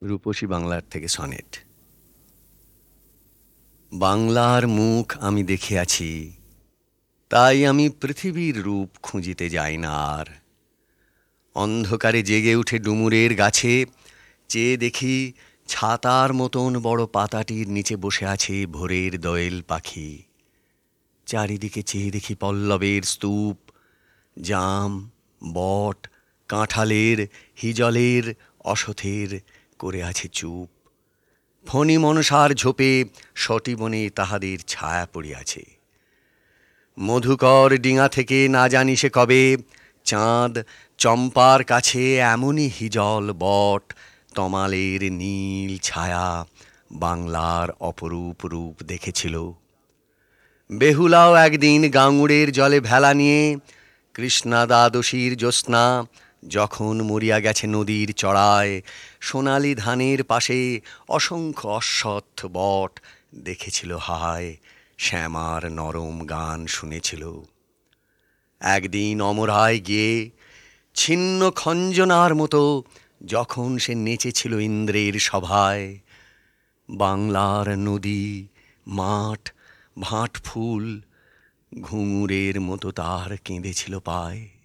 রূপসী বাংলার থেকে সনেট। বাংলার মুখ আমি দেখিয়াছি, তাই আমি পৃথিবীর রূপ খুঁজিতে যাই না আর। অন্ধকারে জেগে উঠে ডুমুরের গাছে চেয়ে দেখি ছাতার মতন বড় পাতাটির নিচে বসে আছে ভোরের দোয়েল পাখি। চারিদিকে চেয়ে দেখি পল্লবের স্তূপ, জাম, বট, কাঁঠালের, হিজলের, অশথের করে আছে চুপ। ফণি মনসার ঝোপে সটিবনে তাহাদের ছায়া পড়িয়াছে। মধুকর ডিঙা থেকে না জানি সে কবে চাঁদ চম্পার কাছে এমনই হিজল বট তমালের নীল ছায়া বাংলার অপরূপ রূপ দেখেছিল। বেহুলাও একদিন গাঙুড়ের জলে ভেলা নিয়ে কৃষ্ণা দ্বাদশীর জ্যোৎস্না যখন মরিয়া গেছে নদীর চড়ায়, সোনালি ধানের পাশে অসংখ্য অশ্বত্থ বট দেখেছিল হায়, শ্যামার নরম গান শুনেছিল। একদিন অমরায় গিয়ে ছিন্ন খঞ্জনার মতো যখন সে নেচেছিল ইন্দ্রের সভায়, বাংলার নদী, মাঠ, ভাট ফুল ঘুঙুরের মতো তার কেঁদেছিল পায়।